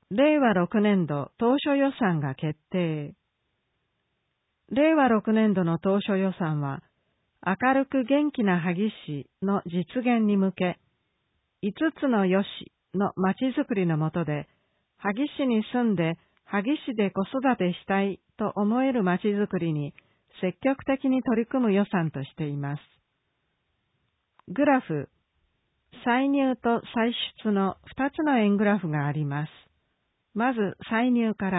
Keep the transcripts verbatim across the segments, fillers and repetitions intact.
れいわろくねんど当初予算が決定。れいわろくねんどの当初予算は、明るく元気な萩市の実現に向け、いつつのよしのまちづくりの下で、萩市に住んで萩市で子育てしたいと思えるまちづくりに積極的に取り組む予算としています。グラフ、歳入と歳出のふたつの円グラフがあります。まず歳入から。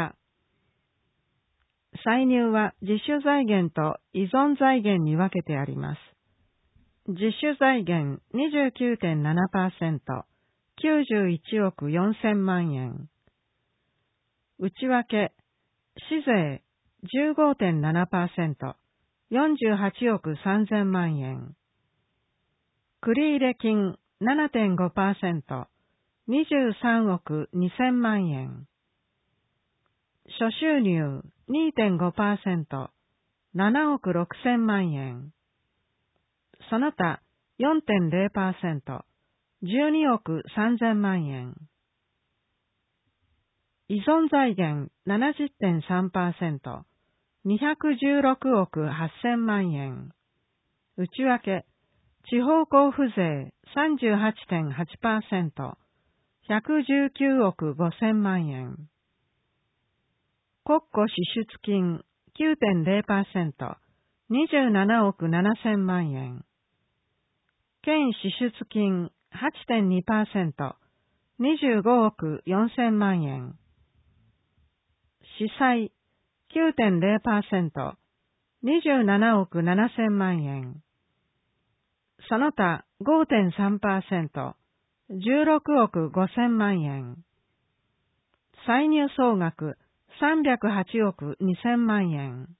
歳入は自主財源と依存財源に分けてあります。自主財源 にじゅうきゅうてんななパーセント、きゅうじゅういちおくよんせんまんえん。内訳、市税 じゅうごてんななパーセント、よんじゅうはちおくさんぜんまんえん。繰入金 ななてんごパーセント、にじゅうさんおくにせんまんえん。諸収入 にてんごパーセント、ななおくろくせんまんえん。その他 よんてんぜろパーセント、じゅうにおくさんぜんまんえん。依存財源 ななじゅってんさんパーセント、にひゃくじゅうろくおくはっせんまんえん。内訳、地方交付税 さんじゅうはちてんはちパーセント、ひゃくじゅうきゅうおくごせんまんえん。国庫支出金 きゅうてんぜろパーセント、にじゅうななおくななせんまんえん。県支出金 はちてんにパーセント、にじゅうごおくよんせんまんえん。市債 きゅうてんぜろパーセント、にじゅうななおくななせんまんえん。その他 ごてんさんパーセント、じゅうろくおくごせんまんえん。歳入総額さんびゃくはちおくにせんまんえん。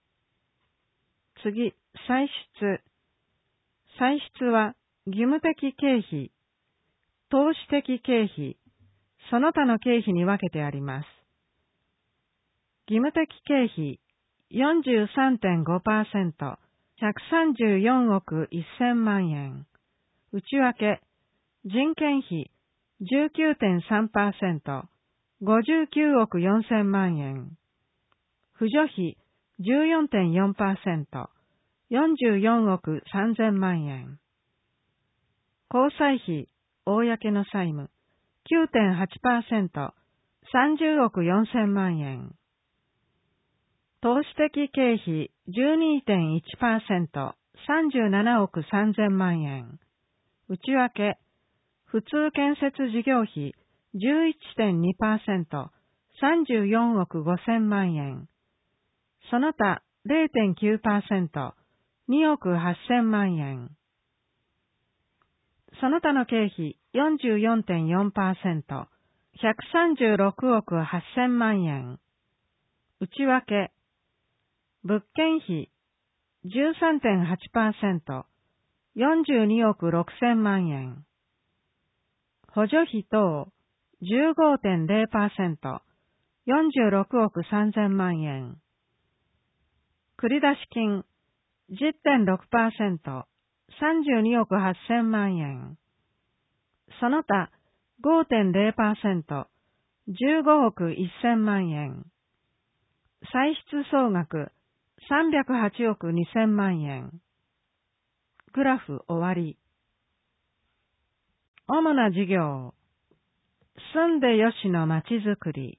次、歳出。歳出は義務的経費、投資的経費、その他の経費に分けてあります。義務的経費 よんじゅうさんてんごパーセント、ひゃくさんじゅうよんおくせんまんえん。内訳、人件費 じゅうきゅうてんさんパーセント、ごじゅうきゅうおくよんせんまんえん。扶助費 じゅうよんてんよんパーセント、よんじゅうよんおくさんぜんまんえん。交際費、公の債務 きゅうてんはちパーセント、さんじゅうおくよんせんまんえん。投資的経費 じゅうにてんいちパーセント、さんじゅうななおくさんぜんまんえん。内訳、普通建設事業費 じゅういってんにパーセント、さんじゅうよんおくごせんまんえん。その他 れいてんきゅうパーセント、におくはっせんまんえん。その他の経費 よんじゅうよんてんよんパーセント、ひゃくさんじゅうろくおくはっせんまんえん。内訳、物件費 じゅうさんてんはちパーセント、よんじゅうにおくろくせんまんえん。補助費等 じゅうごてんぜろパーセント、よんじゅうろくおくさんぜんまんえん。繰出金 じゅってんろくパーセント、さんじゅうにおくはっせんまんえん。その他 ごてんぜろパーセント、じゅうごおくせんまんえん。歳出総額さんびゃくはちおくにせんまんえん。グラフ終わり。主な事業。住んでよしのまちづくり。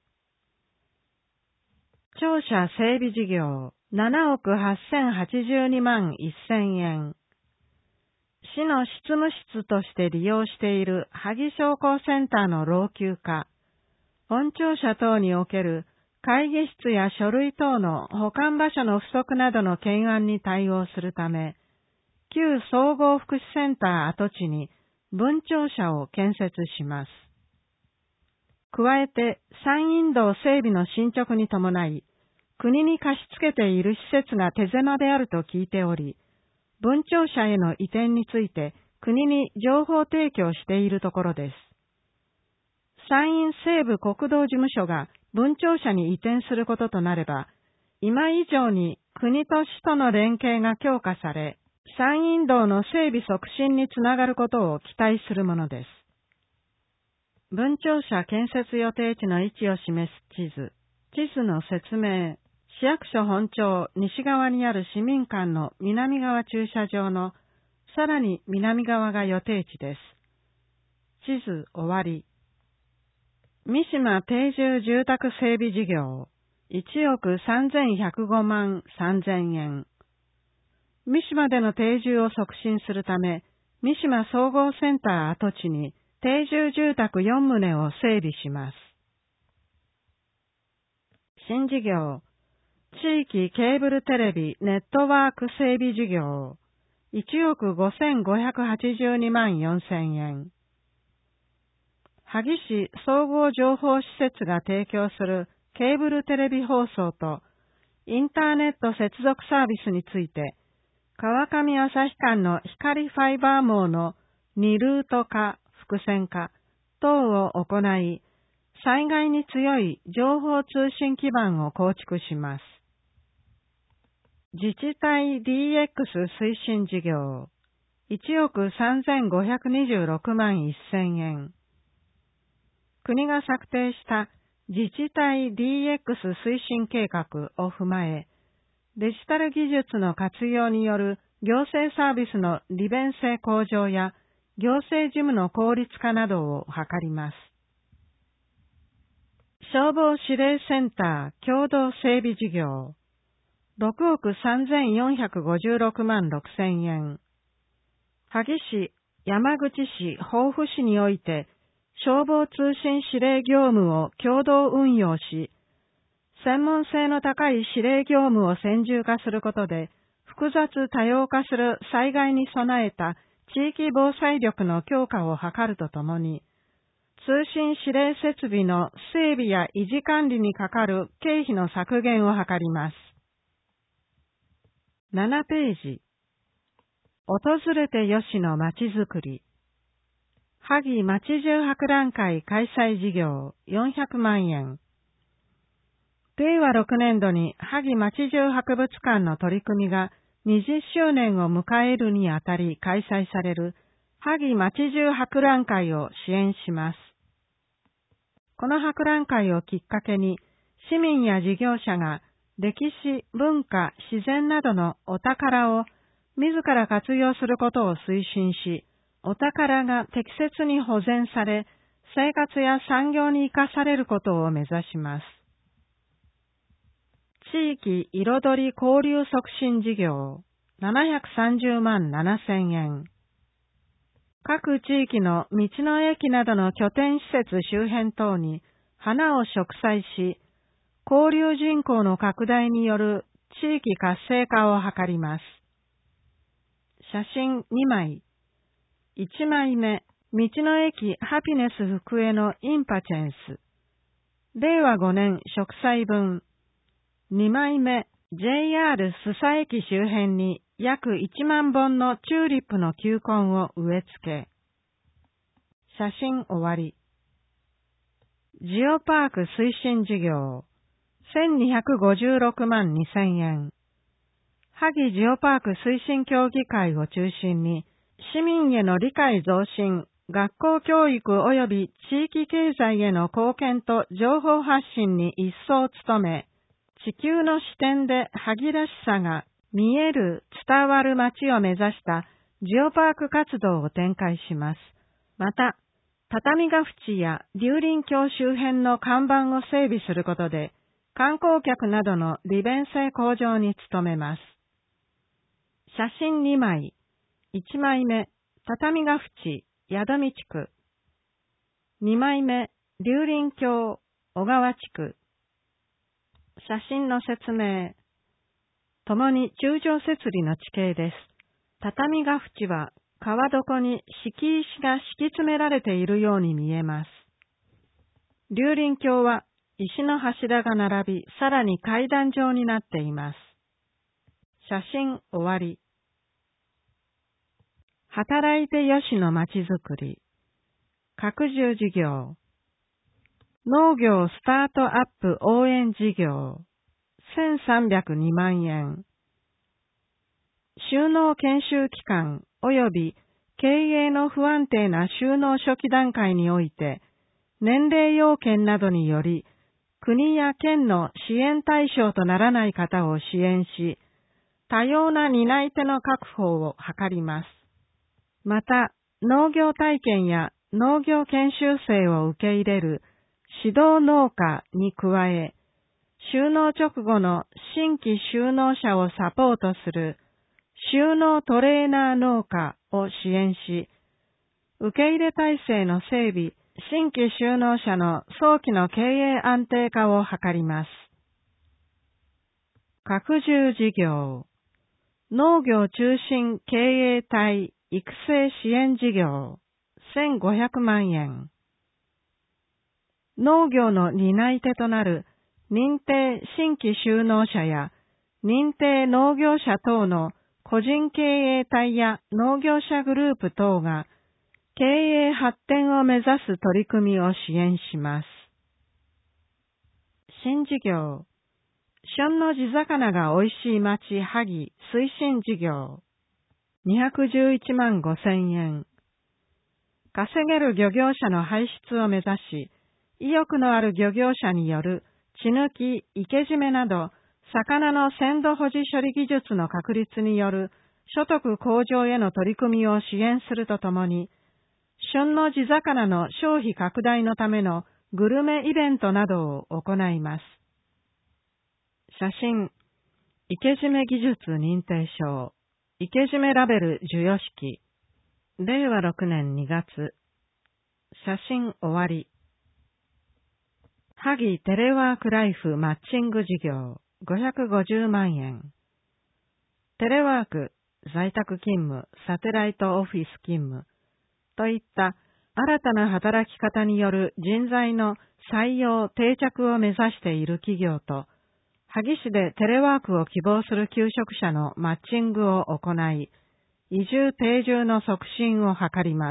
庁舎整備事業ななおくはっせんはちじゅうにまんせんえん。市の執務室として利用している萩商工センターの老朽化。本庁舎等における会議室や書類等の保管場所の不足などの懸案に対応するため、旧総合福祉センター跡地に分庁舎を建設します。加えて山陰道整備の進捗に伴い、国に貸し付けている施設が手狭であると聞いており、分庁舎への移転について国に情報提供しているところです。山陰西部国道事務所が分庁舎に移転することとなれば、今以上に国と市との連携が強化され、山陰道の整備促進につながることを期待するものです。 文庁舎建設予定地の位置を示す地図。地図の説明。市役所本庁西側にある市民館の南側駐車場のさらに南側が予定地です。地図終わり。三島定住住宅整備事業いちおくさんぜんひゃくごまんさんぜんえん。三島での定住を促進するため、三島総合センター跡地に定住住宅よんとうを整備します。新事業、地域ケーブルテレビネットワーク整備事業いちおくごせんごひゃくはちじゅうにまんよんせんえん。萩市総合情報施設が提供するケーブルテレビ放送とインターネット接続サービスについて、川上旭間の光ファイバー網のにルート化、複線化等を行い、災害に強い情報通信基盤を構築します。自治体 ディーエックス 推進事業いちおくさんぜんごひゃくにじゅうろくまんせんえん。国が策定した自治体 ディーエックス 推進計画を踏まえ、デジタル技術の活用による行政サービスの利便性向上や行政事務の効率化などを図ります。消防指令センター共同整備事業ろくおくさんぜんよんひゃくごじゅうろくまんろくせんえん。萩市、山口市、防府市において消防通信指令業務を共同運用し、専門性の高い指令業務を専従化することで、複雑多様化する災害に備えた地域防災力の強化を図るとともに、通信指令設備の整備や維持管理にかかる経費の削減を図ります。ななページ。訪れてよしのまちづくり。萩まちじゅう博覧会開催事業よんひゃくまんえん。れいわろくねんどに萩まちじゅう博物館の取り組みがにじゅっしゅうねんを迎えるにあたり開催される萩まちじゅう博覧会を支援します。この博覧会をきっかけに市民や事業者が歴史、文化、自然などのお宝を自ら活用することを推進し、お宝が適切に保全され、生活や産業に生かされることを目指します。地域彩り交流促進事業ななひゃくさんじゅうまんななせんえん。各地域の道の駅などの拠点施設周辺等に花を植栽し、交流人口の拡大による地域活性化を図ります。写真にまい。いちまいめ、道の駅ハピネス福江のインパチェンス。れいわごねん植栽分。にまいめ、ジェイアール 須佐駅周辺に約いちまんぼんのチューリップの球根を植え付け。写真終わり。ジオパーク推進事業せんにひゃくごじゅうろくまんにせんえん。萩ジオパーク推進協議会を中心に、市民への理解増進、学校教育及び地域経済への貢献と情報発信に一層努め、地球の視点で萩らしさが見える、伝わる街を目指したジオパーク活動を展開します。また、畳ヶ淵や竜林峡周辺の看板を整備することで、観光客などの利便性向上に努めます。写真にまい。いちまいめ、畳ヶ淵、宿見地区。にまいめ、竜林峡、小川地区。写真の説明。ともに柱状節理の地形です。畳ヶ淵は川床に敷石が敷き詰められているように見えます。竜林峡は石の柱が並び、さらに階段状になっています。写真終わり。働いてよしのまちづくり。拡充事業。農業スタートアップ応援事業。せんさんびゃくにまんえん。収納研修機関及び経営の不安定な収納初期段階において、 年齢要件などにより、国や県の支援対象とならない方を支援し、多様な担い手の確保を図ります。また、農業体験や農業研修生を受け入れる指導農家に加え、就農直後の新規就農者をサポートする就農トレーナー農家を支援し、受け入れ体制の整備、新規就農者の早期の経営安定化を図ります。拡充事業、農業中心経営体育成支援事業、せんごひゃくまんえん。農業の担い手となる認定新規就農者や認定農業者等の個人経営体や農業者グループ等が経営発展を目指す取り組みを支援します。新事業、旬の地魚が美味しい町萩推進事業、にひゃくじゅういちまんごせんえん。稼げる漁業者の輩出を目指し、意欲のある漁業者による血抜き、生け締めなど、魚の鮮度保持処理技術の確立による所得向上への取り組みを支援するとともに、旬の地魚の消費拡大のためのグルメイベントなどを行います。写真、生け締め技術認定証、生け締めラベル授与式、れいわろくねんにがつ、写真終わり。萩テレワークライフマッチング事業、ごひゃくごじゅうまんえん。テレワーク、在宅勤務、サテライトオフィス勤務といった新たな働き方による人材の採用定着を目指している企業と、萩市でテレワークを希望する求職者のマッチングを行い、移住定住の促進を図ります。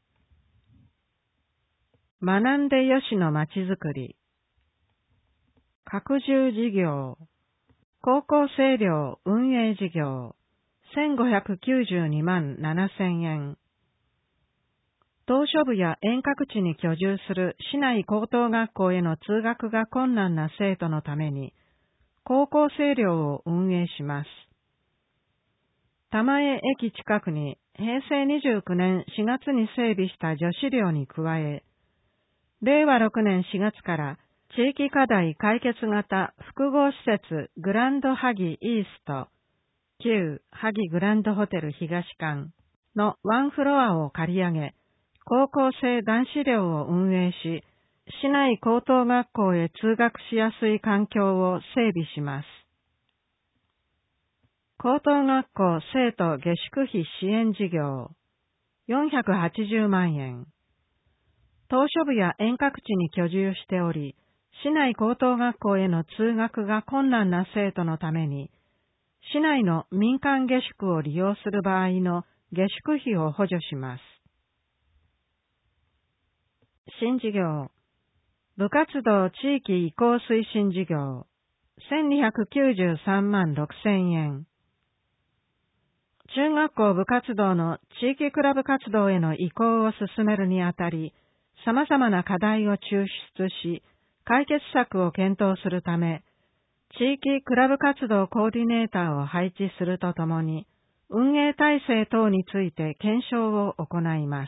学んでよしのまちづくり。拡充事業。高校生寮運営事業。せんごひゃくきゅうじゅうにまんななせんえん。島しょ部や遠隔地に居住する市内高等学校への通学が困難な生徒のために、高校生寮を運営します。玉江駅近くにへいせいにじゅうきゅうねんしがつに整備した女子寮に加え、れいわろくねんしがつから地域課題解決型複合施設グランド萩イースト、旧萩グランドホテル東館のワンフロアを借り上げ、高校生男子寮を運営し、市内高等学校へ通学しやすい環境を整備します。高等学校生徒下宿費支援事業、よんひゃくはちじゅうまんえん。島しょ部や遠隔地に居住しており、市内高等学校への通学が困難な生徒のために、市内の民間下宿を利用する場合の下宿費を補助します。新事業、部活動地域移行推進事業、せんにひゃくきゅうじゅうさんまんろくせんえん。中学校部活動の地域クラブ活動への移行を進めるにあたり、様々な課題を抽出し、解決策を検討するため、地域クラブ活動コーディネーターを配置するとともに、運営体制等について検証を行います。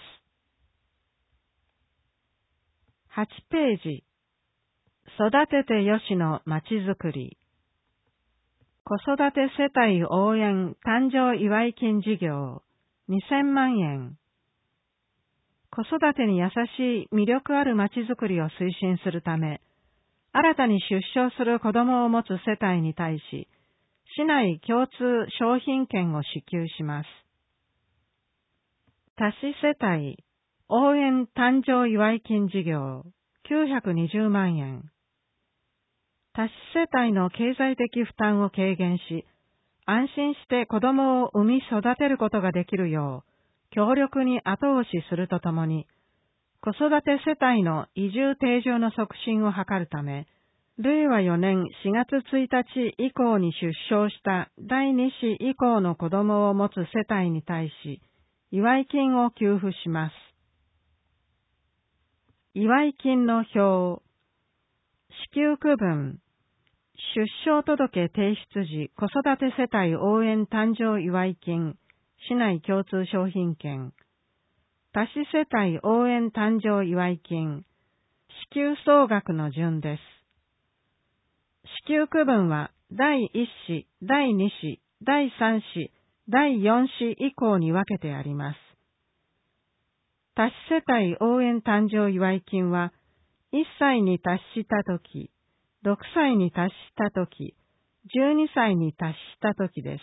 はちページ、育ててよしのまちづくり。子育て世帯応援誕生祝い金事業、にせんまんえん。子育てに優しい魅力あるまちづくりを推進するため、新たに出生する子供を持つ世帯に対し、市内共通商品券を支給します。多子世帯応援誕生祝い金事業、きゅうひゃくにじゅうまんえん。多子世帯の経済的負担を軽減し、安心して子供を産み育てることができるよう、強力に後押しするとともに、子育て世帯の移住定住の促進を図るため、れいわよねんしがつついたち以降に出生しただいに子以降の子供を持つ世帯に対し、祝い金を給付します。 祝金の表、支給区分、出生届提出時子育て世帯応援誕生祝金、市内共通商品券、多子世帯応援誕生祝金、支給総額の順です。支給区分はだいいっ子、だいに子、だいさん子、だいよん子以降に分けてあります。多子世帯応援誕生祝金はいっさいに達したとき、ろくさいに達したとき、じゅうにさいに達したときです。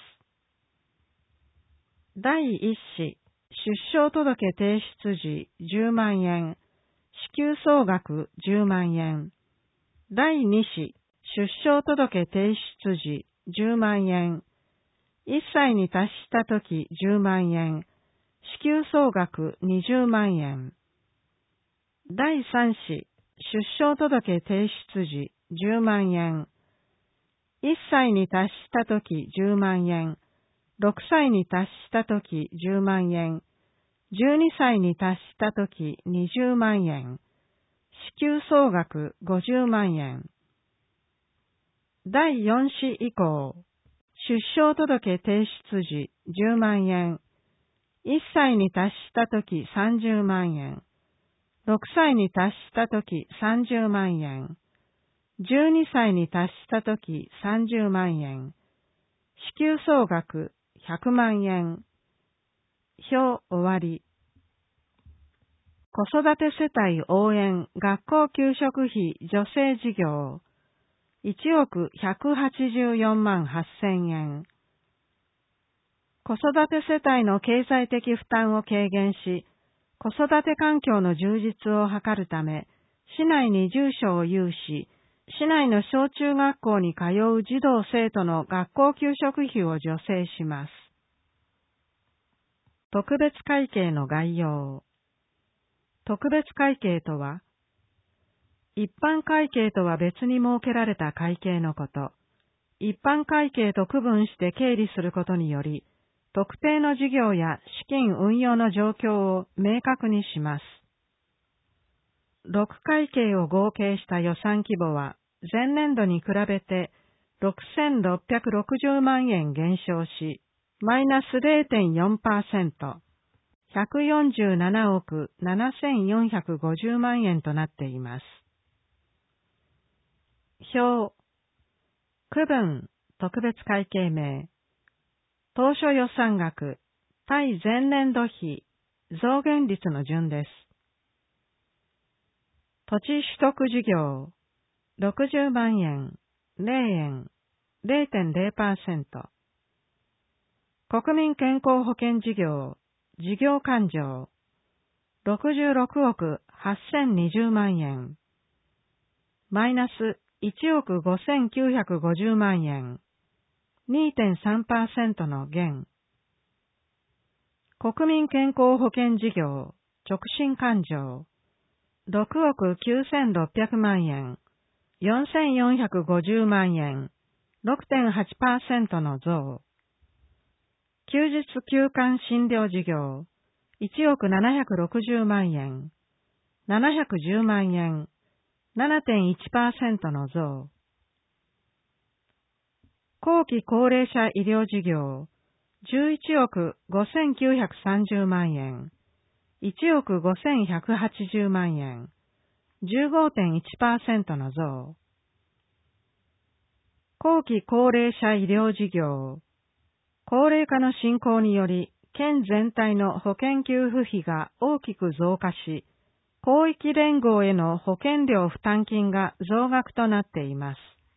だいいっ子、出生届提出時じゅうまんえん、支給総額じゅうまんえん。だいに子、出生届提出時じゅうまんえん。いっさいに達したときじゅうまんえん。支給総額にじゅうまんえん。だいさん子、出生届提出時じゅうまんえん。いっさいに達したときじゅうまんえん。ろくさいに達したときじゅうまんえん。じゅうにさいに達したときにじゅうまんえん。支給総額ごじゅうまんえん。だいよん子以降、出生届提出時じゅうまんえん。いっさいに達したときさんじゅうまんえん。ろくさいに達したときさんじゅうまんえん。じゅうにさいに達したときさんじゅうまんえん。支給総額ひゃくまんえん。表終わり。子育て世帯応援学校給食費助成事業いちおくひゃくはちじゅうよんまんはっせんえん。子育て世帯の経済的負担を軽減し、子育て環境の充実を図るため、市内に住所を有し、市内の小中学校に通う児童生徒の学校給食費を助成します。特別会計の概要。特別会計とは、一般会計とは別に設けられた会計のこと。一般会計と区分して経理することにより、特定の事業や資金運用の状況を明確にします。ろく会計を合計した予算規模は、前年度に比べてろくせんろっぴゃくろくじゅうまんえん減少し、マイナス れいてんよんパーセント、ひゃくよんじゅうななおくななせんよんひゃくごじゅうまんえんとなっています。表、区分、特別会計名、当初予算額、対前年度比、増減率の順です。土地取得事業、ろくじゅうまんえん、ゼロえん、れいてんゼロパーセント。国民健康保険事業、事業勘定、ろくじゅうろくおくはっせんにじゅうまんえん、マイナスいちおくごせんきゅうひゃくごじゅうまんえん、にてんさんパーセント の減。国民健康保険事業、直進勘定、ろくおくきゅうせんろっぴゃくまんえん、よんせんよんひゃくごじゅうまんえん、ろくてんはちパーセント の増。休日休館診療事業、いちおくななひゃくろくじゅうまんえん、ななひゃくじゅうまんえん、ななてんいちパーセント の増。後期高齢者医療事業、じゅういちおくごせんきゅうひゃくさんじゅうまんえん、いちおくごせんひゃくはちじゅうまんえん、じゅうごてんいちパーセント の増。後期高齢者医療事業、高齢化の進行により、県全体の保険給付費が大きく増加し、広域連合への保険料負担金が増額となっています。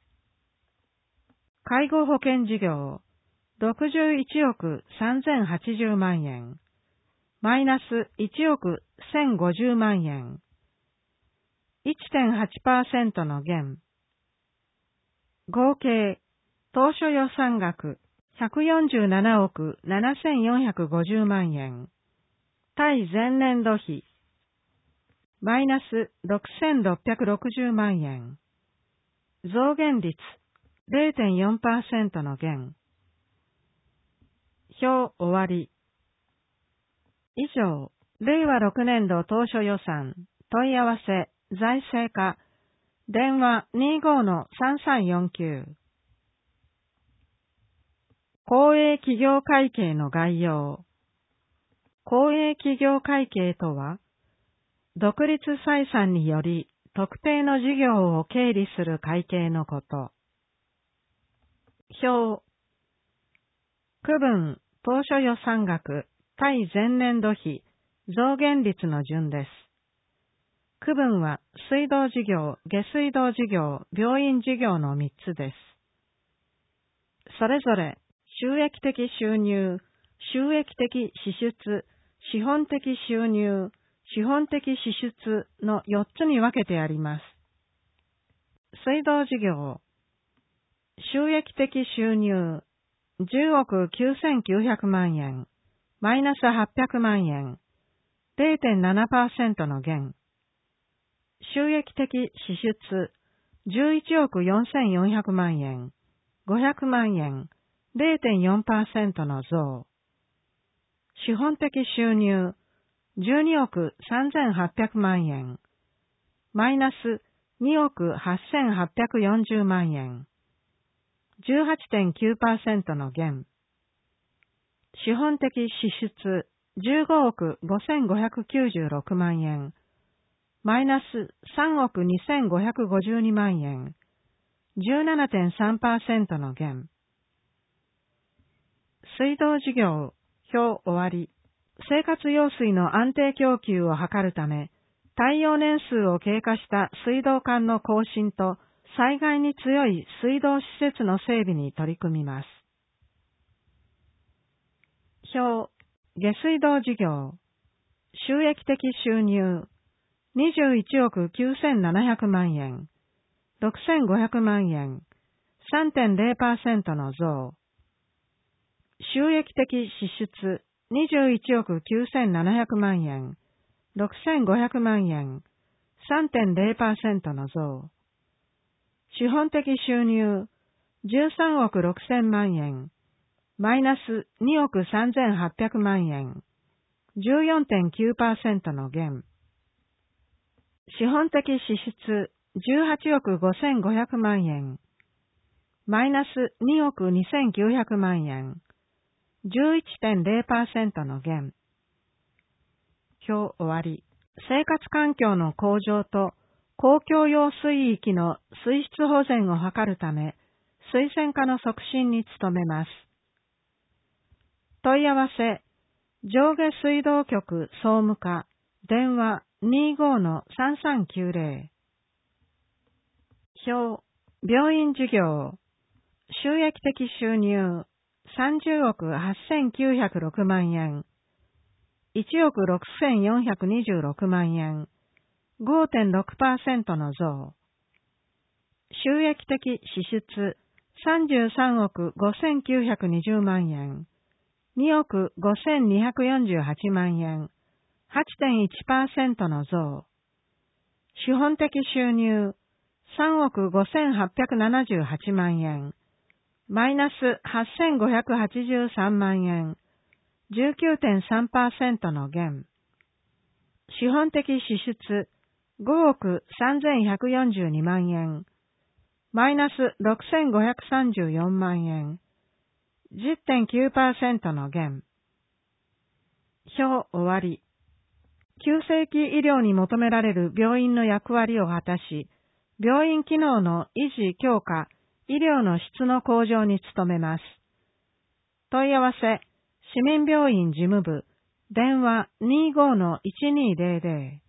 介護保険事業、ろくじゅういちおくさんぜんはちじゅうまんえん、マイナスいちおくせんごじゅうまんえん、いってんはちパーセント の減。合計、当初予算額、ひゃくよんじゅうななおくななせんよんひゃくごじゅうまんえん。対前年度比、マイナスろくせんろっぴゃくろくじゅうまんえん。増減率、れいてんよんパーセント の減。表終わり。以上、れいわろくねんど当初予算、 問い合わせ、財政課、電話 にじゅうごのさんさんよんきゅう。公営企業会計の概要。公営企業会計とは、独立採算により特定の事業を経理する会計のこと。表。区分、当初予算額、対前年度比、増減率の順です。区分は水道事業、下水道事業、病院事業のみっつです。それぞれ収益的収入、収益的支出、資本的収入、資本的支出のよっつに分けてあります。水道事業、収益的収入、じゅうおくきゅうせんきゅうひゃくまんえん、マイナスはっぴゃくまんえん、れいてんななパーセント の減。収益的支出、じゅういちおくよんせんよんひゃくまんえん、ごひゃくまんえん、れいてんよんパーセント の増。資本的収入、じゅうにおくさんぜんはっぴゃくまんえん、マイナスにおくはっせんはっぴゃくよんじゅうまんえん、じゅうはちてんきゅうパーセント の減。資本的支出、じゅうごおくごせんごひゃくきゅうじゅうろくまんえん、マイナスさんおくにせんごひゃくごじゅうにまんえん、じゅうななてんさんパーセント の減。水道事業、表終わり。生活用水の安定供給を図るため、耐用年数を経過した水道管の更新と災害に強い水道施設の整備に取り組みます。表、下水道事業、収益的収入、にじゅういちおくきゅうせんななひゃくまんえん、ろくせんごひゃくまんえん、さんてんれいパーセント の増。収益的支出、にじゅういちおくきゅうせんななひゃくまんえん、ろくせんごひゃくまんえん、さんてんれいパーセント の増。資本的収入、じゅうさんおくろくせんまんえん、マイナスにおくさんぜんはっぴゃくまんえん、じゅうよんてんきゅうパーセント の減。資本的支出、じゅうはちおくごせんごひゃくまんえん、マイナスにおくにせんきゅうひゃくまんえん、じゅういちてんれいパーセント の減。表終わり。生活環境の向上と公共用水域の水質保全を図るため、水洗化の促進に努めます。問い合わせ、上下水道局総務課、電話 にじゅうごのさんさんきゅうぜろ。表、病院事業、収益的収入、さんじゅうおくはっせんきゅうひゃくろくまんえん、いちおくろくせんよんひゃくにじゅうろくまんえん、ごてんろくパーセント の増。収益的支出、さんじゅうさんおくごせんきゅうひゃくにじゅうまんえん、におくごせんにひゃくよんじゅうはちまんえん、はちてんいちパーセント の増。資本的収入、さんおくごせんはっぴゃくななじゅうはちまんえん、マイナスはっせんごひゃくはちじゅうさんまんえん、じゅうきゅうてんさんパーセント の減。資本的支出、ごおくさんぜんひゃくよんじゅうにまんえん、マイナスろくせんごひゃくさんじゅうよんまんえん、じゅってんきゅうパーセント の減。表終わり。急性期医療に求められる病院の役割を果たし、病院機能の維持強化、医療の質の向上に努めます。問い合わせ、市民病院事務部、電話 にじゅうごのいちにーぜろぜろ。